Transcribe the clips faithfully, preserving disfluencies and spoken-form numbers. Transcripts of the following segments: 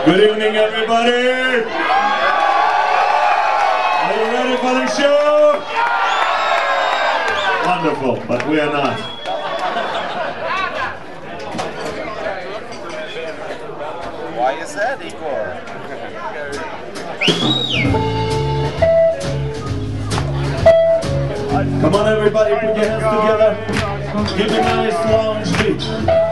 Good evening, everybody. Are you ready for the show? Wonderful, but we are not. Why is that, Igor? Come on, everybody, put your hands together. Give me a nice lounge beat.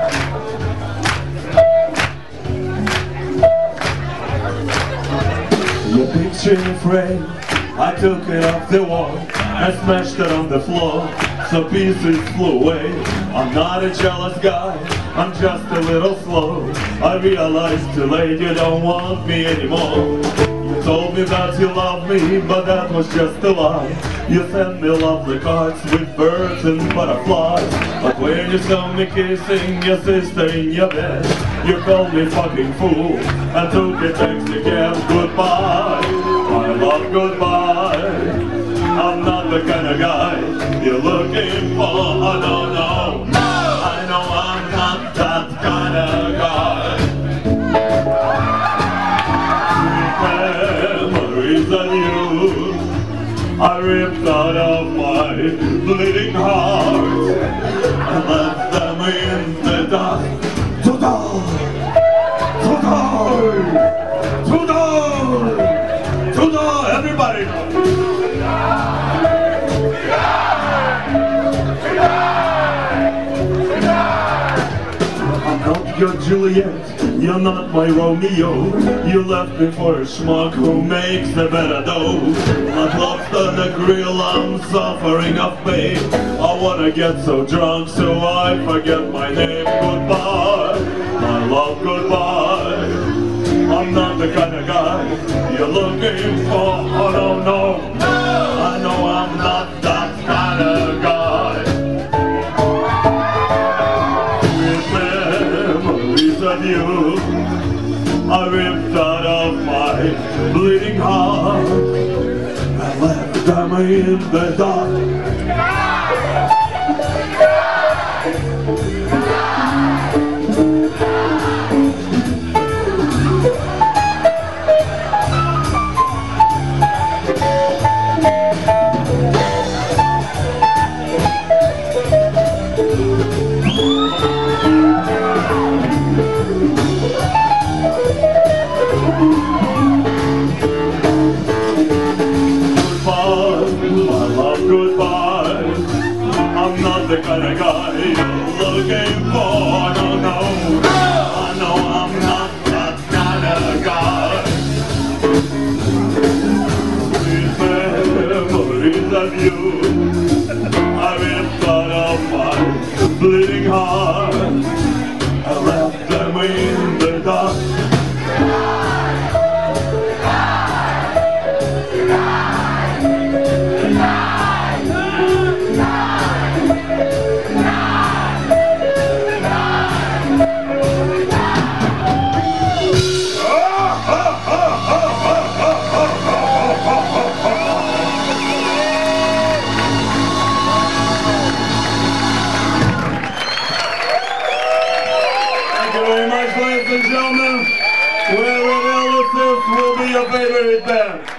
Your picture frame, I took it off the wall and smashed it on the floor, so pieces flew away. I'm not a jealous guy, I'm just a little slow. I realized too late you don't want me anymore. You told me that you love me, but that was just a lie. You sent me lovely cards with birds and butterflies, but when you saw me kissing your sister in your bed, you called me fucking fool and took a taxi cab. Goodbye, my love, goodbye. I'm not the kind of guy you're looking for. Oh, no, no, no. I know I'm not that kind of guy. Memories of you I ripped out of my bleeding heart and left them in the dust. To die, to die, to die, to die. Everybody knows. I'm not your Juliet, you're not my Romeo. You left me for a schmuck who makes a better dough. Like lobster the grill, I'm suffering of pain. I wanna get so drunk so I forget my name. Goodbye, my love, goodbye. I'm not the kind of guy you're looking for. Oh no, no, I know I'm not that kind of guy. Of you I ripped out of my bleeding heart and left them in the dark. Goodbye, I'm not the kind of guy you're looking for. No, no, I know I'm not that kind of guy. These memories of you I ripped out of my bleeding heart and left them in the dark. Ladies and gentlemen, whoever Elvis is will be your favorite band.